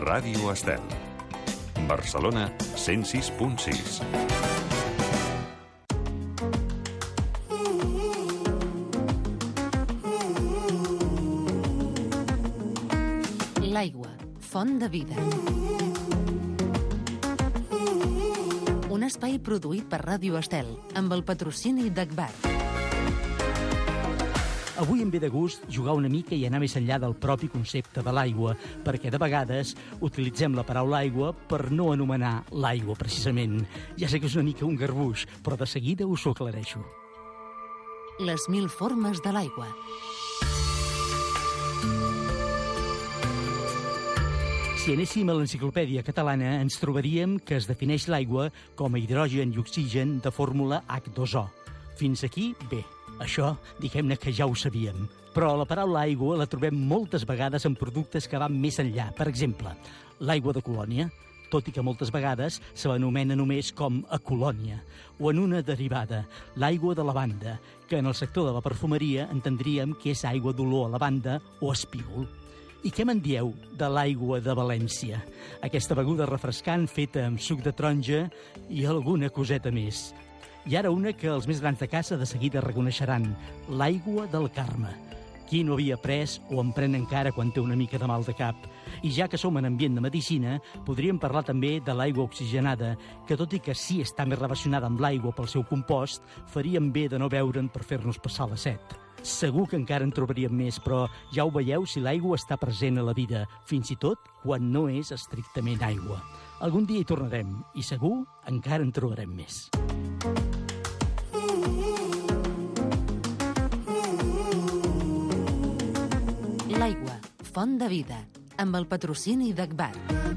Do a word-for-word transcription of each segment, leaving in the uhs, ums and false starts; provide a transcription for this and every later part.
Ràdio Estel. Barcelona, cent sis punt sis. L'aigua, font de vida. Un espai produït per Ràdio Estel, amb el patrocini d'Agbar. Avui em ve de gust jugar una mica i anar més enllà del propi concepte de l'aigua, perquè de vegades utilitzem la paraula aigua per no anomenar l'aigua, precisament. Ja sé que és una mica un garbuix, però de seguida us ho aclareixo. Les mil formes de l'aigua. Si anéssim a l'enciclopèdia catalana, ens trobaríem que es defineix l'aigua com a hidrogen i oxigen de fórmula hac dos o. Fins aquí, bé. Això, diguem-ne que ja ho sabíem. Però la paraula aigua la trobem moltes vegades en productes que van més enllà. Per exemple, l'aigua de Colònia, tot i que moltes vegades se l'anomena només com a colònia, o en una derivada, l'aigua de lavanda, que en el sector de la perfumeria entendríem que és aigua d'olor a lavanda o espígol. I què me'n dieu de l'aigua de València? Aquesta beguda refrescant feta amb suc de taronja i alguna coseta més. I ara una que els més grans de casa de seguida reconeixeran, l'aigua del Carme. Qui no havia pres o en pren encara quan té una mica de mal de cap? I ja que som en ambient de medicina, podríem parlar també de l'aigua oxigenada, que tot i que sí està més relacionada amb l'aigua pel seu compost, faríem bé de no beure'n per fer-nos passar la set. Segur que encara en trobaríem més, però ja ho veieu si l'aigua està present a la vida, fins i tot quan no és estrictament aigua. Algun dia hi tornarem, i segur encara en trobarem més. L'aigua, font de vida, amb el patrocini d'Agbar.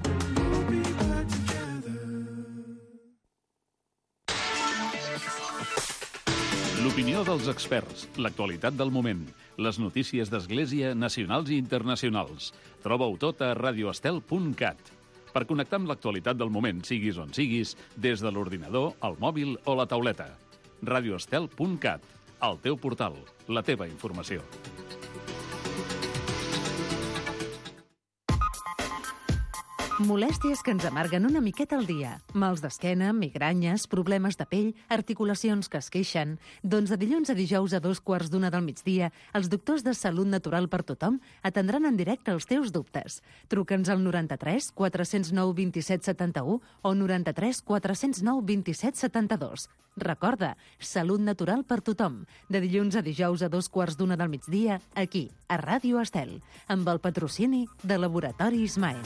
L'opinió dels experts, l'actualitat del moment, les notícies d'Església nacionals i internacionals. Troba-ho tot a radioestel punt cat. Per connectar amb l'actualitat del moment, siguis on siguis, des de l'ordinador, el mòbil o la tauleta. radioestel punt cat, el teu portal, la teva informació. Molèsties que ens amarguen una miqueta al dia. Mals d'esquena, migranyes, problemes de pell, articulacions que es queixen. Doncs de dilluns a dijous a dos quarts d'una del migdia, els doctors de Salut Natural per Tothom atendran en directe els teus dubtes. Truca'ns al noranta-tres quatre zero nou vint-i-set setanta-u o noranta-tres quatre zero nou vint-i-set setanta-dos. Recorda, Salut Natural per Tothom, de dilluns a dijous a dos quarts d'una del migdia, aquí, a Ràdio Estel, amb el patrocini de Laboratori Ismael.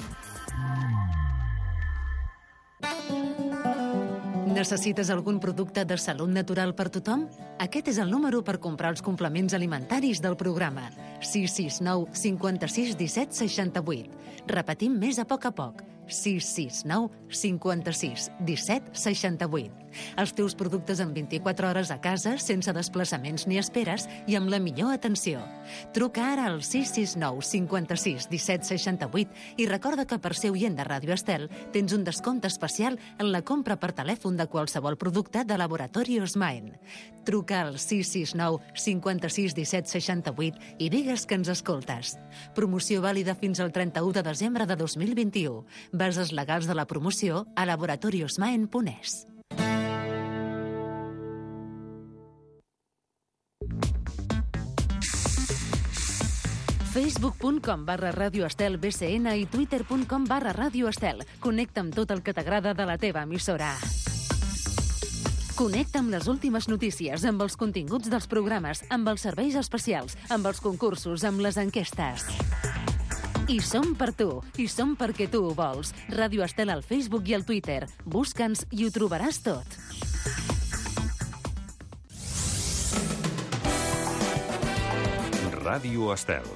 Necessites algun producte de salut natural per tothom? Aquest és el número per comprar els complements alimentaris del programa. sis sis nou cinquanta-sis disset seixanta-vuit. Repetim més a poc a poc. sis sis nou cinquanta-sis disset seixanta-vuit. Els teus productes en vint-i-quatre hores a casa, sense desplaçaments ni esperes i amb la millor atenció. Truca ara al sis sis nou cinquanta-sis disset seixanta-vuit i recorda que per ser oient de Ràdio Estel tens un descompte especial en la compra per telèfon de qualsevol producte de Laboratori Osmaen. Truca al sis sis nou cinquanta-sis disset seixanta-vuit i digues que ens escoltes. Promoció vàlida fins al trenta-u de desembre de dos mil vint-i-u. Bases legals de la promoció a laboratoriosmaen punt es. facebook punt com barra Radio Estel B C N i twitter punt com barra Radio Estel. Connecta amb tot el que t'agrada de la teva emissora. Connecta amb les últimes notícies, amb els continguts dels programes, amb els serveis especials, amb els concursos, amb les enquestes. I som per tu, i som perquè tu ho vols. Ràdio Estel al Facebook i al Twitter. Busca'ns i ho trobaràs tot. Ràdio Estel.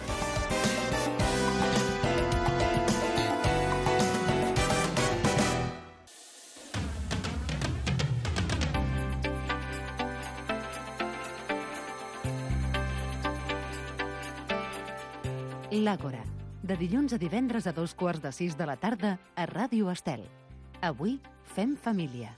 L'Àgora, de dilluns a divendres a dos quarts de sis de la tarda a Ràdio Estel. Avui fem família.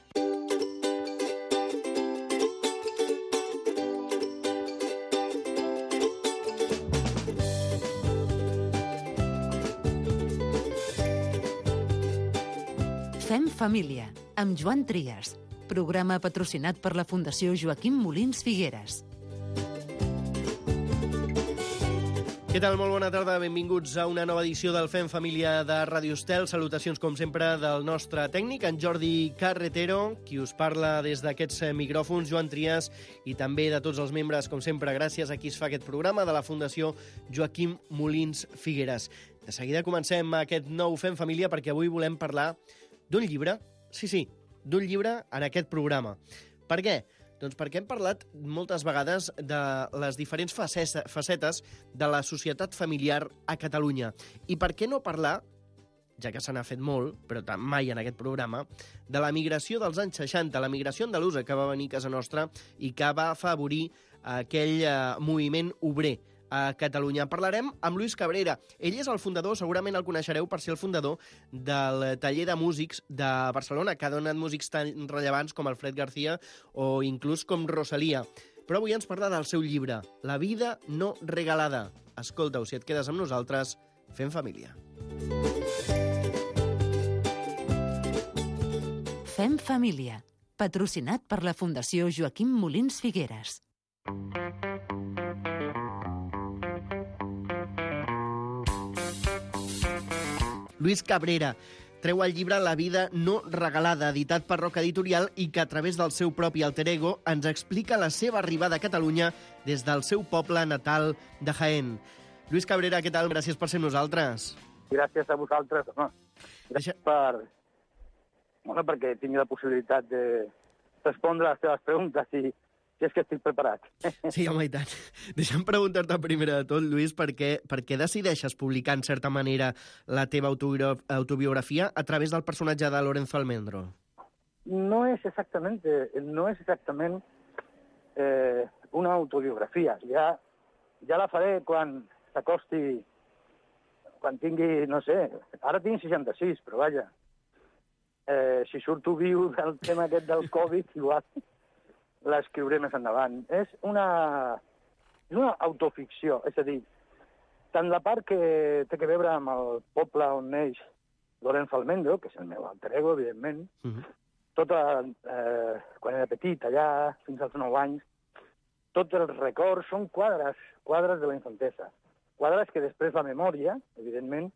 Fem família, amb Joan Trias. Programa patrocinat per la Fundació Joaquim Molins Figueres. Què tal? Molt bona tarda. Benvinguts a una nova edició del Fem Família de Ràdio Estel. Salutacions, com sempre, del nostre tècnic, en Jordi Carretero, qui us parla des d'aquests micròfons, Joan Trias, i també de tots els membres, com sempre, gràcies a qui es fa aquest programa, de la Fundació Joaquim Molins Figueres. De seguida comencem aquest nou Fem Família perquè avui volem parlar d'un llibre, sí, sí, d'un llibre en aquest programa. Per què? Doncs perquè hem parlat moltes vegades de les diferents facetes de la societat familiar a Catalunya. I per què no parlar, ja que se n'ha fet molt, però mai en aquest programa, de la migració dels anys seixanta, la migració andalusa que va venir a casa nostra i que va afavorir aquell eh, moviment obrer a Catalunya. Parlarem amb Luis Cabrera. Ell és el fundador, segurament el coneixereu per ser el fundador del taller de músics de Barcelona, que ha donat músics tan rellevants com Alfred García o inclús com Rosalía. Però avui ens parla del seu llibre, La vida no regalada. Escolta-ho, si et quedes amb nosaltres, fem família. Fem família, patrocinat per la Fundació Joaquim Molins Figueres. Luis Cabrera treu el llibre La vida no regalada, editat per Roca Editorial i que a través del seu propi alter ego ens explica la seva arribada a Catalunya des del seu poble natal de Jaén. Luis Cabrera, què tal? Gràcies per ser amb nosaltres. Gràcies a vosaltres, home. Gràcies Deixa... per... Bueno, perquè tingui la possibilitat de respondre a les teves preguntes i si és que estic preparat. Sí, home, i tant. Deixa'm preguntar-te primer de tot, Luis, per què, per què decideixes publicar, en certa manera, la teva autobiografia a través del personatge de Lorenzo Almendro? No és exactament, no és exactament eh, una autobiografia. Ja, ja la faré quan s'acosti, quan tingui, no sé, ara tinc seixanta-sis, però vaja, eh, si surto viu del tema aquest del Covid, igual l'escriuré més endavant. És una, és una autoficció, és a dir, tant la part que té que veure amb el poble on neix Lorenzo Almendro, que és el meu alter ego, evidentment, uh-huh. tota, eh, quan era petit, allà, fins als nou anys, tots els records són quadres, quadres de la infantesa. Quadres que després la memòria, evidentment,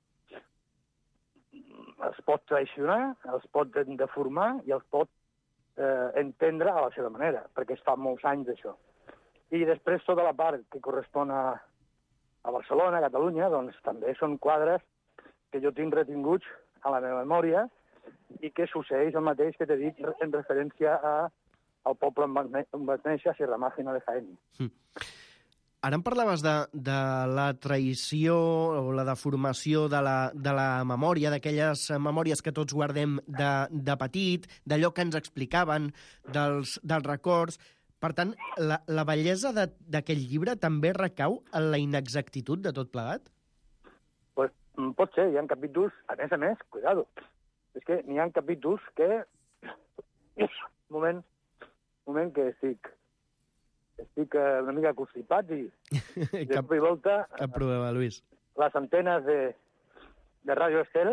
els pot traicionar, els pot deformar i els pot Eh, entendre a la seva manera, perquè es fa molts anys d'això. I després tota la part que correspon a, a Barcelona, a Catalunya, doncs també són quadres que jo tinc retinguts a la meva memòria i que succeeix el mateix que t'he dit en referència a, al poble on vaig néixer, a Sierra Mágina de Jaén. Mm. Ara em parlaves de, de la traïció o la deformació de la, de la memòria, d'aquelles memòries que tots guardem de, de petit, d'allò que ens explicaven, dels, dels records. Per tant, la, la bellesa d'aquest llibre també recau en la inexactitud de tot plegat? Pues, pot ser, hi ha capítols, a més a més, cuidado, és que n'hi ha capítols que... moment, moment que estic... Estic una mica constipat i de cop i volta... Cap problema, Luis. Les antenes de, de Ràdio Estel.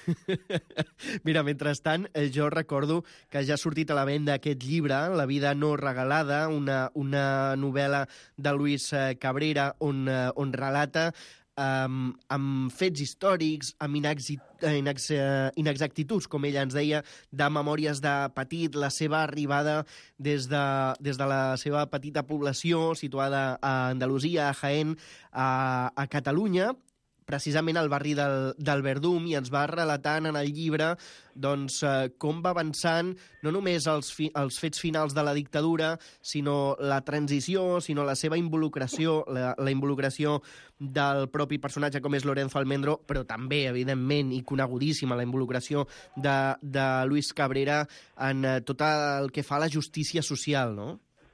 Mira, mentrestant, jo recordo que ja ha sortit a la venda aquest llibre, La vida no regalada, una, una novel·la de Luis Cabrera on, on relata Um, amb fets històrics, amb inexi- inex- inexactituds, com ella ens deia, de memòries de petit, la seva arribada des de, des de la seva petita població situada a Andalusia, a Jaén, a, a Catalunya, precisament al barri del, del Verdum, i ens va relatant en el llibre doncs, eh, com va avançant no només els, fi, els fets finals de la dictadura, sinó la transició, sinó la seva involucració, la, la involucració del propi personatge com és Lorenzo Almendro, però també, evidentment, i conegudíssima, la involucració de, de Luis Cabrera en eh, tot el que fa a la justícia social, no?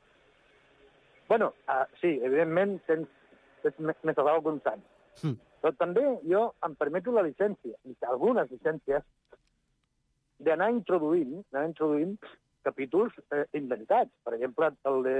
Bueno, uh, sí, evidentment, tens, tens més a que uns anys. Mm. Però també jo em permeto la llicència, algunes llicències, d'anar introduint, d'anar introduint capítols eh, inventats. Per exemple, el de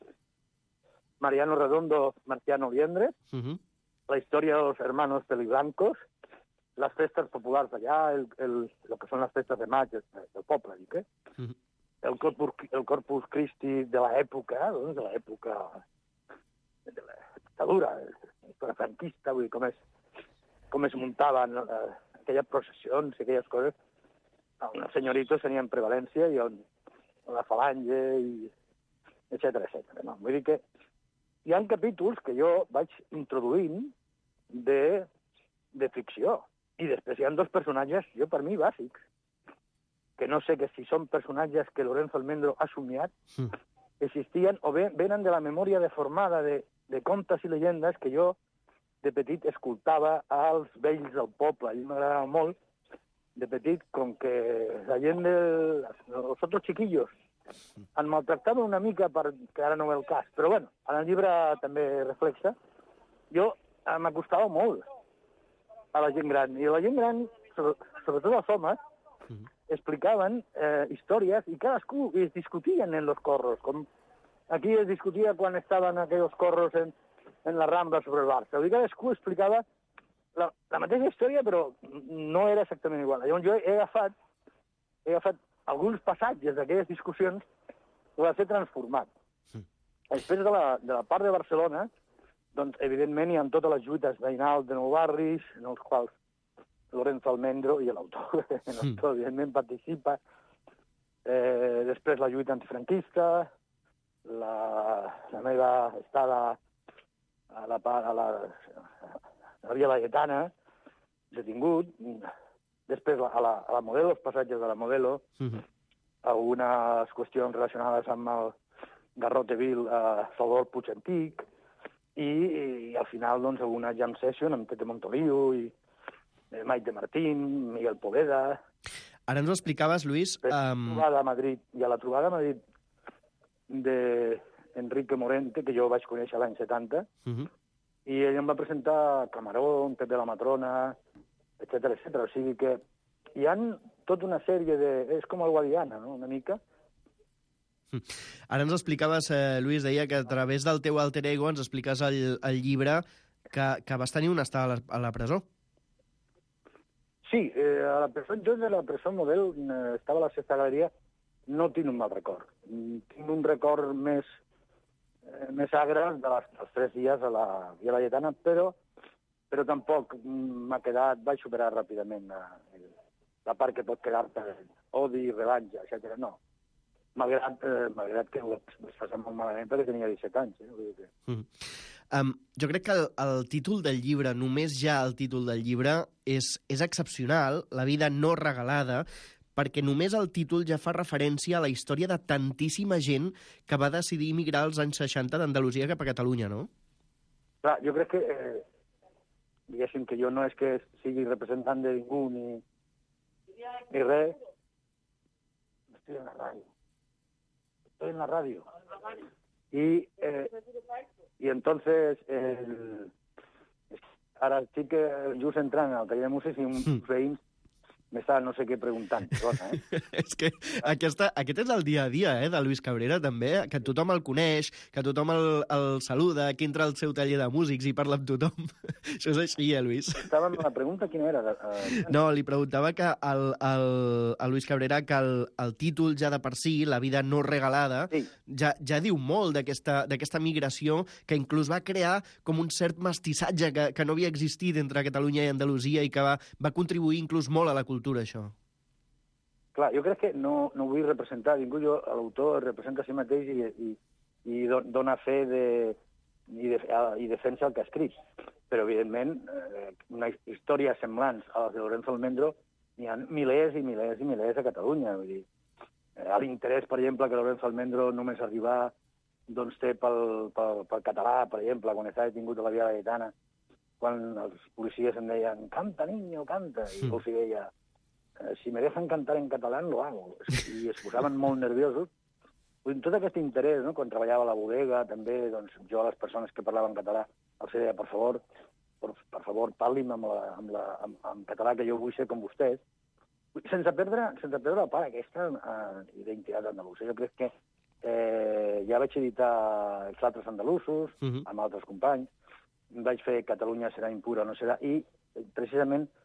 Mariano Redondo, Marciano Liendres, uh-huh. la història dels hermanos peliblancos, les festes populars d'allà, el, el, el que són les festes de maig del, del poble, dic, eh? Mm-hmm. El Corpus, el Corpus Christi de l'època, doncs, de l'època de la dictadura, la franquista, vull dir, com es, com es muntaven eh, aquelles processions i aquelles coses, on els senyoritos tenien prevalència i on, on la falange, i etcètera, etcètera. No? Vull dir que hi ha capítols que jo vaig introduint de, de ficció. I després hi ha dos personatges, jo per mi, bàsics, que no sé que si són personatges que Lorenzo Almendro ha somiat, mm. existien o bé venen de la memòria deformada de, de contes i llegendes que jo de petit escoltava als vells del poble. A mi m'agradava molt, de petit, com que la gent de los otros chiquillos en maltractaven una mica, per, que ara no ve el cas, però bueno, en el llibre també reflexa, jo eh, m'acostava molt a la gent gran, i la gent gran, sobre, sobretot els homes, mm-hmm. explicaven eh, històries i cadascú es discutien en los corros, com aquí es discutia quan estaven aquells corros en, en la Rambla sobre el Barça. Vull dir, cadascú explicava la, la mateixa història, però no era exactament igual. Llavors jo he agafat, he agafat alguns passatges d'aquelles discussions i les he transformat. Mm. Després de la, de la part de Barcelona, doncs, evidentment, hi ha totes les lluites veïnals de nou barris, en els quals Lorenzo Almendro i l'autor, mm. evidentment, participa. Eh, després la lluita antifranquista, la, la meva estada a la, a la, a la Via Laietana, detingut, després a la, a la Modelo, els passatges de la Modelo, mm-hmm. algunes qüestions relacionades amb el Garrote Vil a Salvador Puig Antic, i, i al final, doncs, alguna jam session amb Tete Montoliu i Maite Martín, Miguel Poveda... Ara ens ho explicaves, Luis... Um... A la trobada a Madrid, i a la trobada a Madrid d'Enrique Morente, que jo vaig conèixer l'any setanta, uh-huh. i ell em va presentar Camarón, Pepe la Matrona, etcètera, etcètera. O sigui que hi ha tota una sèrie de... És com el Guadiana, no?, una mica. Ara ens explicaves, eh, Luis, deia que a través del teu alter ego ens expliques el, el llibre que, que vas tenir una estada a la, a la presó. Sí, eh, a la presó, jo de la presó Model eh, estava a la Sexta Galeria, no tinc un mal record. Tinc un record més, eh, més agre de les, dels tres dies a la Via Laietana, però, però tampoc m'ha quedat, vaig superar ràpidament la, la part que pot quedar-te odi, revanxa, etcètera. No. Malgrat, eh, malgrat que ho vaig passar molt malament perquè tenia disset anys. Eh? Vull dir que... Mm. Um, jo crec que el, el títol del llibre, només ja el títol del llibre, és, és excepcional, La vida no regalada, perquè només el títol ja fa referència a la història de tantíssima gent que va decidir emigrar als anys seixanta d'Andalusia cap a Catalunya, no? Clar, jo crec que, eh, diguéssim que jo no és que sigui representant de ningú ni, ni res. Estic en la ràdio. Estoy en la radio. Y, eh, y entonces, el, ara sí que just entrant al taller de músics i uns veïns m'està no sé què preguntant. Perdona, eh? És que aquesta, aquest és el dia a dia eh, de Luis Cabrera, també, que tothom el coneix, que tothom el, el saluda, que entra al seu taller de músics i parla amb tothom. Això és així, eh, Luis? Estava amb la pregunta, quina era? Uh, no, li preguntava que el, el, el Luis Cabrera que el, el títol ja de per si, La vida no regalada, sí. ja, ja diu molt d'aquesta migració que inclús va crear com un cert mestissatge que, que no havia existit entre Catalunya i Andalusia i que va, va contribuir inclús molt a la cultura, això. Clar, jo crec que no, no vull representar ningú, jo l'autor representa a si mateix i, i, i dona fe de, i, de, i defensa el que ha escrit. Però, evidentment, eh, una història semblant a les de Lorenzo Almendro n'hi ha milers i milers i milers a Catalunya. Vull dir, eh, l'interès, per exemple, que Lorenzo Almendro només arribar doncs, té pel, pel, pel català, per exemple, quan estava detingut a la Via Laietana, quan els policies em deien «Canta, niño, canta», i els deia «Si me dejan cantar en catalán, lo hago». I es posaven molt nerviosos. Tot aquest interès, no? Quan treballava a la bodega, també, doncs, jo a les persones que parlaven català els deia, per favor, per, per favor, parli'm amb, la, amb, la, amb, amb català, que jo vull ser com vostès, sense perdre, sense perdre la part aquesta uh, identitat andalusa. Jo crec que eh, ja vaig editar Els altres andalusos, uh-huh. amb altres companys, vaig fer Catalunya serà impura o no serà, i precisament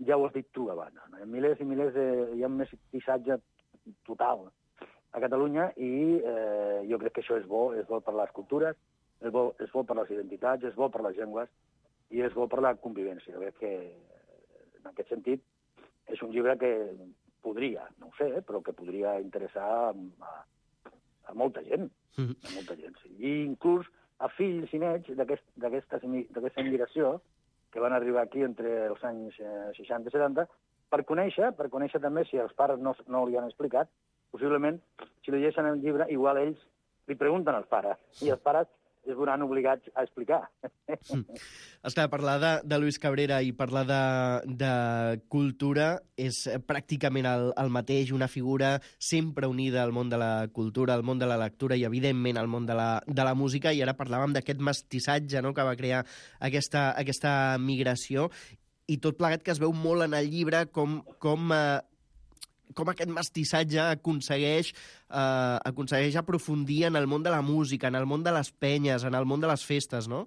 ja ho has dit tu abans, no? Milers i milers de... Hi ha un mestissatge total a Catalunya i eh, jo crec que això és bo, és bo per les cultures, és bo, és bo per les identitats, és bo per les llengües i és bo per la convivència. Jo crec que, en aquest sentit, és un llibre que podria, no ho sé, eh, però que podria interessar a, a molta gent, a molta gent, sí. I inclús a fills i nets d'aquesta emigració que van arribar aquí entre els anys seixanta i setanta, per conèixer, per conèixer també, si els pares no, no li han explicat, possiblement, si llegeixen el llibre, igual ells li pregunten als pares, i els pares es veuran obligats a explicar. Mm. Esclar, parlar de, de Luis Cabrera i parlar de, de cultura és pràcticament el, el mateix, una figura sempre unida al món de la cultura, al món de la lectura i, evidentment, al món de la, de la música, i ara parlàvem d'aquest mestissatge, no?, que va crear aquesta, aquesta migració, i tot plegat que es veu molt en el llibre com... com eh, com aquest mestissatge aconsegueix, eh, aconsegueix aprofundir en el món de la música, en el món de les penyes, en el món de les festes, no?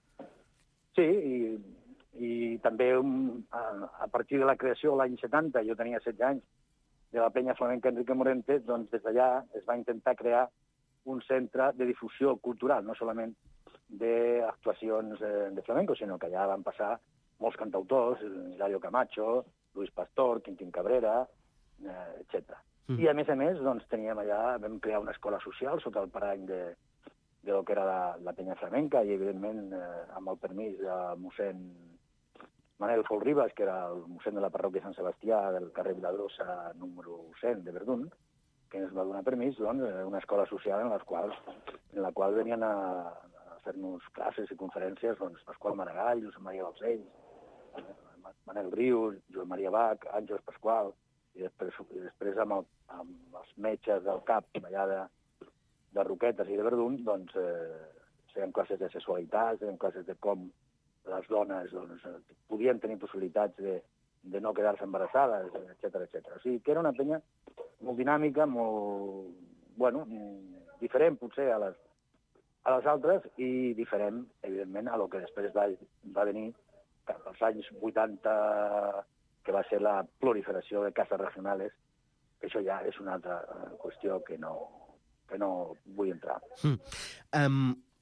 Sí, i, i també um, a, a partir de la creació l'any setanta, jo tenia setze anys, de la penya flamenca Enrique Morente, doncs des d'allà es va intentar crear un centre de difusió cultural, no solament d'actuacions eh, de flamenco, sinó que allà van passar molts cantautors, Hilario Camacho, Luis Pastor, Quintín Cabrera, Eh, etcètera. Mm. I, a més a més, doncs, teníem allà, vam crear una escola social sota el parany de, de lo que era la, la penya flamenca i, evidentment, eh, amb el permís de mossèn Manel Folribas, que era el mossèn de la parròquia Sant Sebastià del carrer Viladrosa número cent de Verdun, que ens va donar permís, doncs, una escola social en la qual, en la qual venien a, a fer-nos classes i conferències, doncs, Pasqual Maragall, Josep Maria Balcells, Manel Rius, Joan Maria Bach, Àngels Pasqual, i després, i després amb, el, amb els metges del cap allà de, de Roquetes i de Verdun, doncs, eh, feien classes de sexualitat, feien classes de com les dones doncs, podien tenir possibilitats de, de no quedar-se embarassades, etcètera, etcètera. O sigui, que era una penya molt dinàmica, molt, bueno, diferent, potser, a les, a les altres, i diferent, evidentment, a lo que després va, va venir cap als anys vuitanta, que va ser la proliferació de cases regionals, que això ja és una altra qüestió que no, que no vull entrar. Mm. Um,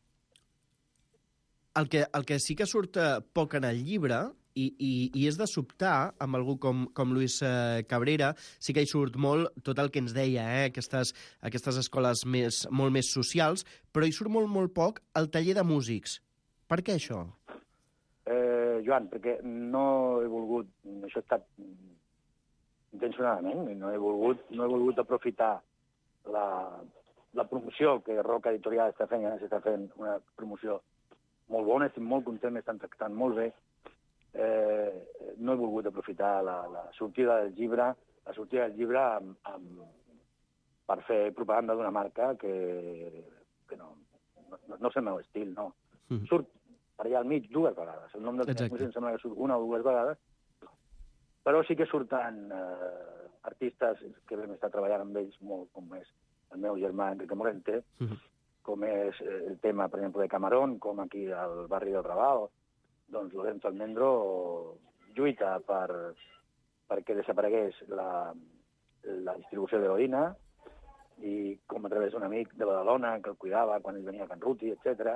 el, que, el que sí que surt poc en el llibre, i, i, i és de sobtar, amb algú com, com Luis eh, Cabrera, sí que hi surt molt tot el que ens deia, eh, aquestes, aquestes escoles més, molt més socials, però hi surt molt, molt poc el taller de músics. Per què això? Eh, Joan, perquè no he volgut, això ha estat intencionadament, no he volgut, no he volgut aprofitar la, la promoció que Roca Editorial està fent, ja s'està fent una promoció molt bona, estic molt content, m'estan tractant molt bé. Eh, no he volgut aprofitar la, la sortida del llibre, la sortida del llibre amb, amb, per fer propaganda d'una marca que, que no, no, no és el meu estil, no. Mm. Surt per allà al mig dues vegades. El nom del músic em sembla que surt una o dues vegades, però sí que surten eh, artistes que vam estar treballant amb ells molt, com és el meu germà Enrique Morente, mm-hmm. com és el tema, per exemple, de Camarón, com aquí al barri del Raval, doncs Lorenzo Almendro lluita per, perquè desaparegués la, la distribució d'heroïna, i com a través d'un amic de Badalona que el cuidava quan ell venia a Can Ruti, etcètera,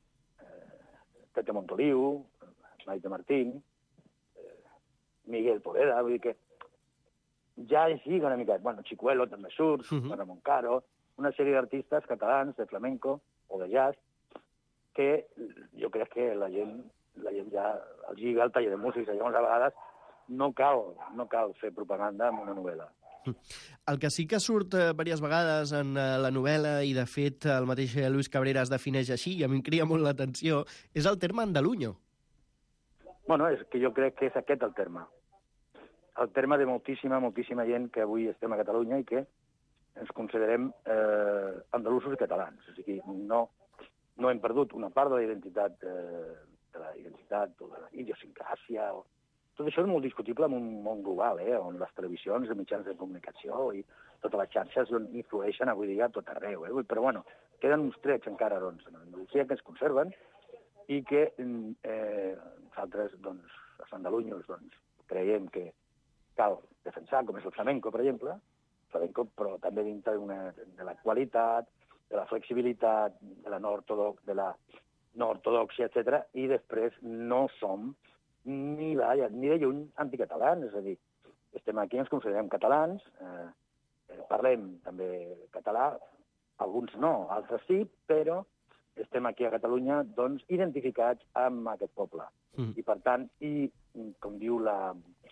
Tete Montoliu, Maite Martín, eh, Miguel Poveda, vull dir que ja així una mica... Bueno, Chicuelo també surt, uh-huh. Ramon Caro, una sèrie d'artistes catalans de flamenco o de jazz que jo crec que la gent, la gent ja els lliga el taller de músics, llavors a vegades no cal, no cal fer propaganda amb una novel·la. El que sí que surt eh, diverses vegades en eh, la novel·la, i de fet el mateix Luis Cabrera es defineix així, i a mi em crida molt l'atenció, és el terme andalunyo. Bueno, és que jo crec que és aquest el terme. El terme de moltíssima, moltíssima gent que avui estem a Catalunya i que ens considerem eh, andalusos i catalans. O sigui, no, no hem perdut una part de la identitat, eh, de la identitat o de la idiosincràsia, o... Tot això és molt discutible en un món global, eh, on les televisions, els mitjans de comunicació i totes les xarxes influeixen avui dia a tot arreu. Eh? Però, bueno, queden uns trets encara, doncs, en Andalusia que es conserven i que eh, nosaltres, doncs, els andalunyos, doncs, creiem que cal defensar, com és el flamenco, per exemple, flamenco, però també dintre una, de la qualitat, de la flexibilitat, de la no ortodox, de la no ortodoxia, etcètera, i després no som ni, vaja, ni de lluny anticatalans, és a dir, estem aquí, ens considerem catalans, eh, parlem també català, alguns no, altres sí, però estem aquí a Catalunya, doncs, identificats amb aquest poble. Mm. I, per tant, i, com diu la,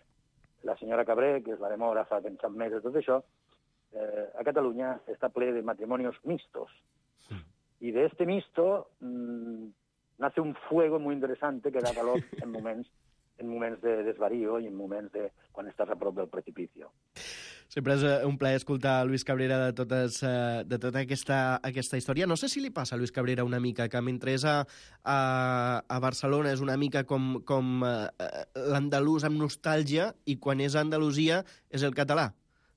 la senyora Cabré, que és la demògrafa que en sap més de tot això, eh, a Catalunya està ple de matrimonis mixtos. Mm. Y de este mixto mmm, nace un fuego muy interesante que da calor en moments, en moments de desvarío i en moments de quan estàs a prop del precipicio. Sempre és un plaer escoltar Luis Cabrera de, totes, de tota aquesta, aquesta història. No sé si li passa a Luis Cabrera una mica, que mentre és a, a, a Barcelona és una mica com, com uh, l'andalús amb nostàlgia i quan és a Andalusia és el català.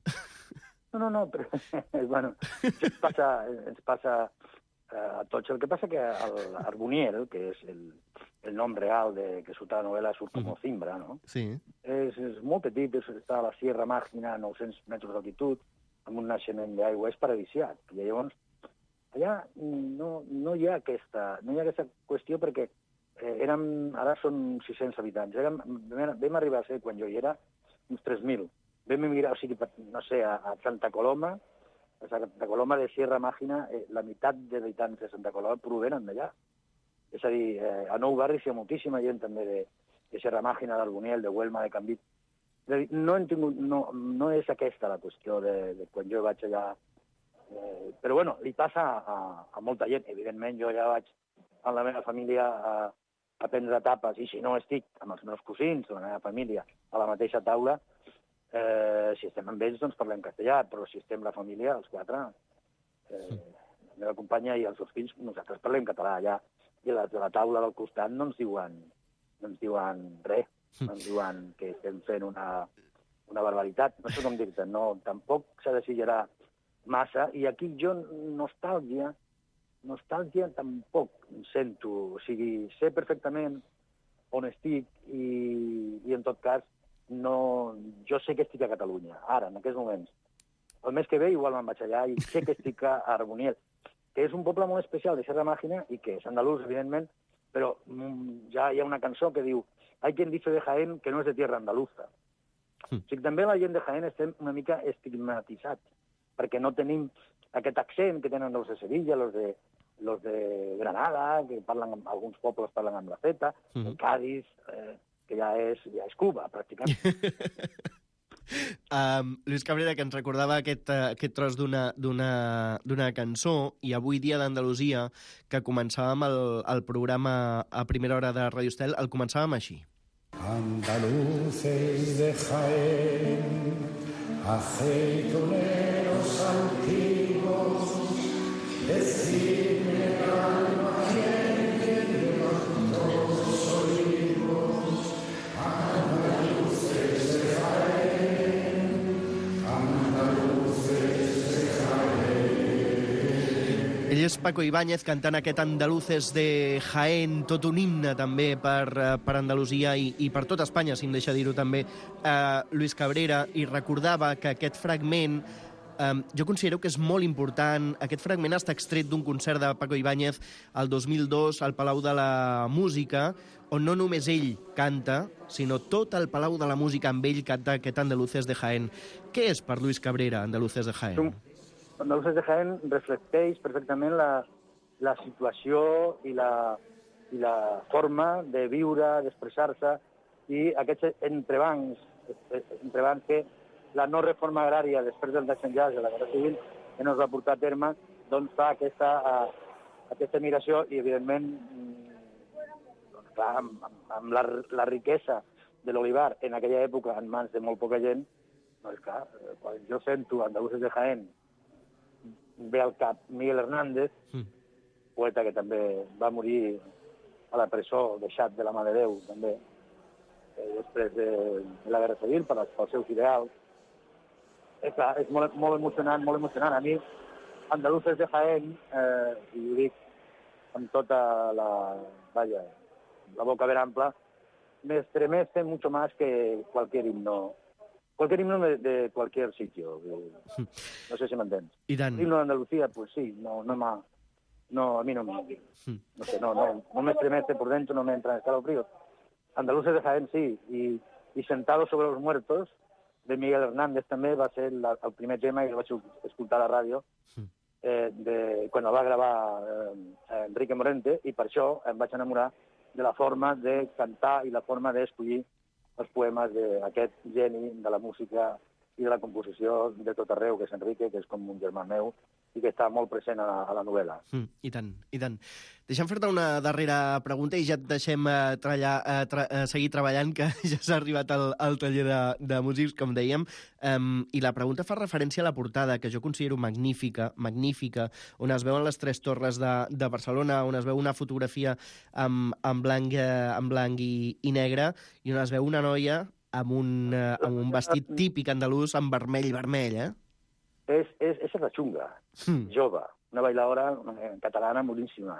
No, no, no, però bueno, ens passa, ens passa uh, a tots. El que passa que el Arboniel, que és el, el nom real de, que surt a la novel·la, surt com a cimbra, no? Sí. És, és molt petit, és, està a la Sierra Mágina, a nou-cents metres d'altitud, amb un naixement d'aigua, és paradisiac. I llavors, allà no, no hi ha aquesta, no hi ha aquesta qüestió perquè eh, érem, ara són sis-cents habitants. Érem, vam arribar a ser, quan jo hi era, uns tres mil. Vam emigrar, o sigui, no sé, a, a Santa Coloma, a Santa Coloma de Sierra Mágina, eh, la meitat de habitants de Santa Coloma provenen d'allà. És a dir, eh, a Nou Barris hi ha moltíssima gent també de, de Sierra Mágina, d'Arboniel, de Huelma, de Canvit. No, hem tingut, no, no és aquesta la qüestió de, de quan jo vaig allà. Eh, però, bueno, li passa a, a molta gent. Evidentment, jo ja vaig amb la meva família a, a prendre tapes, i si no estic amb els meus cosins, la meva família, a la mateixa taula, eh, si estem amb ells, doncs parlem castellà, però si estem la família, els quatre, eh, la meva companya i els seus fills, nosaltres parlem català allà. I a la, a la taula del costat no ens diuen, no ens diuen res, no ens diuen que estem fent una, una barbaritat. No sé com dir-te, no, tampoc s'ha de exagerar massa. I aquí jo nostàlgia, nostàlgia tampoc sento. O sigui, sé perfectament on estic i, i en tot cas, no, jo sé que estic a Catalunya, ara, en aquests moments. El mes que ve igual me'n vaig allà i sé que estic a Arboniel, que és un poble molt especial de Sierra Mágina i que és andalús, evidentment, però ja hi ha una cançó que diu «Hay quien dice de Jaén que no és de tierra andaluza». Mm. O sigui, també la gent de Jaén estem una mica estigmatitzats, perquè no tenim aquest accent que tenen els de Sevilla, els de, los de Granada, que parlen, alguns pobles parlen amb la Z, mm. Cádiz, eh, que ja és, ja és Cuba, pràcticament. Um, Luis Cabrera, que ens recordava aquest, uh, aquest tros d'una cançó, i avui dia d'Andalusia, que començàvem el, el programa a primera hora de Radio Estel, el començàvem així. Andaluces de Jaén, aceituneros antiguos, decidme alma quién que todos oímos, andaluces de Jaén, andaluces de Jaén. Ell és Paco Ibáñez cantant aquest Andaluces de Jaén, tot un himne també per, per Andalusia i, i per tot Espanya, si em deixa dir-ho també, eh, Luis Cabrera, i recordava que aquest fragment Um, jo considero que és molt important. Aquest fragment està extret d'un concert de Paco Ibáñez el dos mil dos al Palau de la Música, on no només ell canta, sinó tot el Palau de la Música amb ell canta aquest Andaluces de Jaén. Què és per Luis Cabrera Andaluces de Jaén? Andaluces de Jaén reflecteix perfectament la, la situació i la, i la forma de viure, d'expressar-se, i aquests entrebancs, entrebancs que la no reforma agrària després del desenllaç de la Guerra Civil que no es va portar a terme, doncs fa aquesta, uh, aquesta migració i, evidentment, doncs, clar, amb, amb la, la riquesa de l'olivar en aquella època en mans de molt poca gent, doncs clar, quan jo sento Andaluces de Jaén, ve al cap Miguel Hernández, mm. poeta que també va morir a la presó, deixat de la mà de Déu, també, eh, després de, de la Guerra Civil, per, pels seus ideals. És clar, és molt, molt emocionant, molt emocionant. A mi, Andaluces de Jaén, eh, i ho dic amb tota la, vaja, la boca ben ampla, me estremece mucho más que cualquier himno. Cualquier himno de, de cualquier sitio. No sé si me entiendes. I tant. El himno de Andalucía, pues sí, no, no me... No, a mí no me... No sé, no, no, no me estremece por dentro, no me entra en escalofríos. Andaluces de Jaén, sí, y, y Sentado sobre los muertos, de Miguel Hernández també, va ser la, el primer tema que vaig escoltar a la ràdio, eh, de, quan el va gravar eh, Enrique Morente, i per això em vaig enamorar de la forma de cantar i la forma d'escollir els poemes d'aquest geni de la música i de la composició de tot arreu, que és Enrique, que és com un germà meu, i que està molt present a la, a la novel·la. Mm, I tant, i tant. Deixa'm fer-te una darrera pregunta i ja et deixem eh, treballar, eh, tra eh, seguir treballant, que ja s'ha arribat al, al taller de, de músics, com dèiem. Um, I la pregunta fa referència a la portada, que jo considero magnífica, magnífica, on es veuen les tres torres de, de Barcelona, on es veu una fotografia amb, amb blanc, eh, amb blanc i, i negre, i on es veu una noia amb un, eh, amb un vestit típic andalús amb vermell i vermell, eh? És, és, és la xunga, Mm. jove, una bailadora eh, catalana molíssima.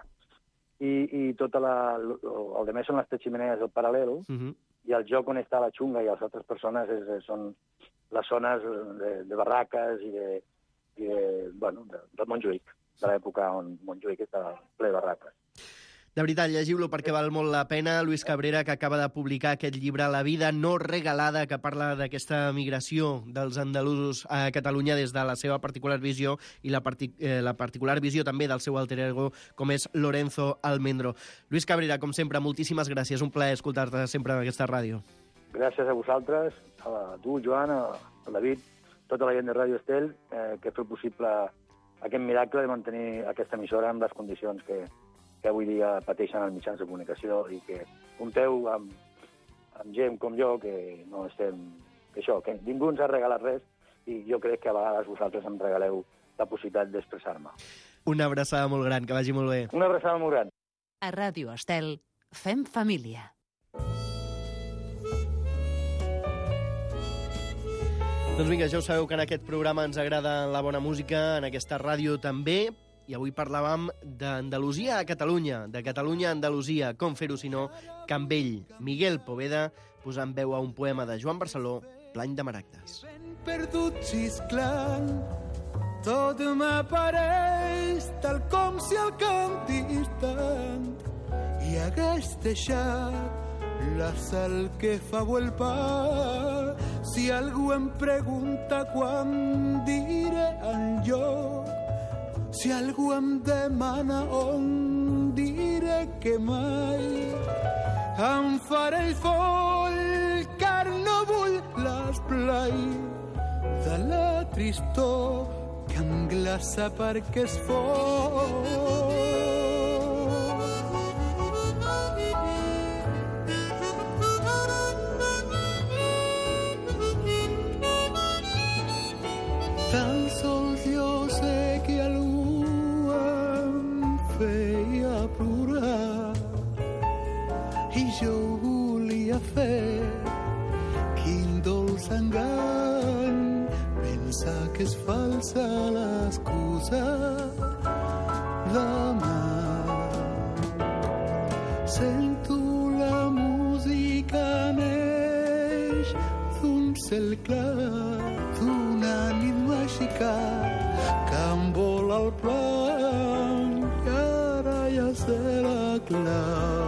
I, i tota la... El de més són les tres ximenees del paral·lel, Mm -hmm. i el joc on està la xunga i les altres persones és, és, són les zones de, de barraques i de, i de, bueno, de, del Montjuïc, de l'època on Montjuïc estava ple de barraques. De veritat, llegiu-lo perquè val molt la pena. Luis Cabrera, que acaba de publicar aquest llibre La vida no regalada, que parla d'aquesta migració dels andalusos a Catalunya des de la seva particular visió i la, partic eh, la particular visió també del seu alter ego, com és Lorenzo Almendro. Luis Cabrera, com sempre, moltíssimes gràcies. Un plaer escoltar-te sempre en aquesta ràdio. Gràcies a vosaltres, a tu, Joan, a David, tota la gent de Ràdio Estel, eh, que feu possible aquest miracle de mantenir aquesta emissora amb les condicions que, que avui dia pateixen els mitjans de comunicació i que compteu amb, amb gent com jo, que no estem... Que això, que ningú ens ha regalat res i jo crec que a vegades vosaltres em regaleu la possibilitat d'expressar-me. Una abraçada molt gran, que vagi molt bé. Una abraçada molt gran. A Ràdio Estel, fem família. Doncs vinga, ja ho sabeu que en aquest programa ens agrada la bona música, en aquesta ràdio també, i avui parlàvem d'Andalusia a Catalunya, de Catalunya a Andalusia, com fer-ho si no, Campbell, Miguel Poveda, posant veu a un poema de Joan Barceló, Plany de maragdes. Ben perdut xisclant, tot m'apareix tal com si el cantis tant i hagués deixat la sal que fa el pa. Si algú em pregunta quan diré enlloc, si algú em demana on, diré que mai. Em faré el foll, car no vull l'esplai de la tristor que em glaça perquè és fort. Tan sols jo sé que algú em feia plorar i jo volia fer. Quin dolç engany pensar que és falsa l'excusa d'amar. Sento la música neix d'un cel clar, d'una nit màgica que em vola el plan i ara ja serà clar.